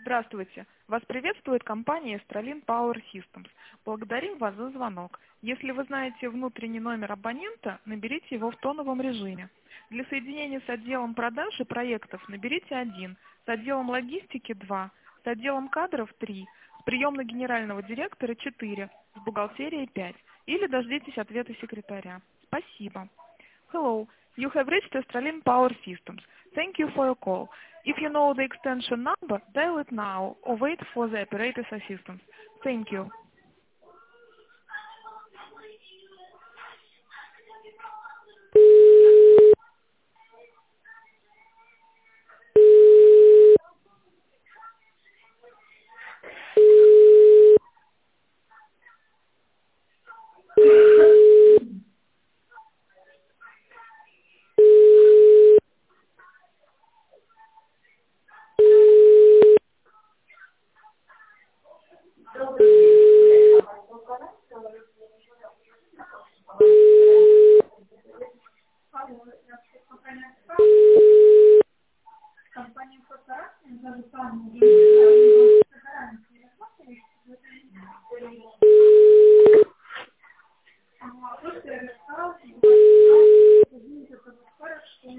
Здравствуйте. Вас приветствует компания Estralin Power Systems. Благодарим вас за звонок. Если вы знаете внутренний номер абонента, наберите его в тоновом режиме. Для соединения с отделом продаж и проектов наберите 1, с отделом логистики 2, с отделом кадров 3, с приемной генерального директора 4, с бухгалтерией 5. Или дождитесь ответа секретаря. Спасибо. Hello, you have reached Estralin Power Systems. Thank you for your call. If you know the extension number, dial it now or wait for the operator's assistance. Thank you.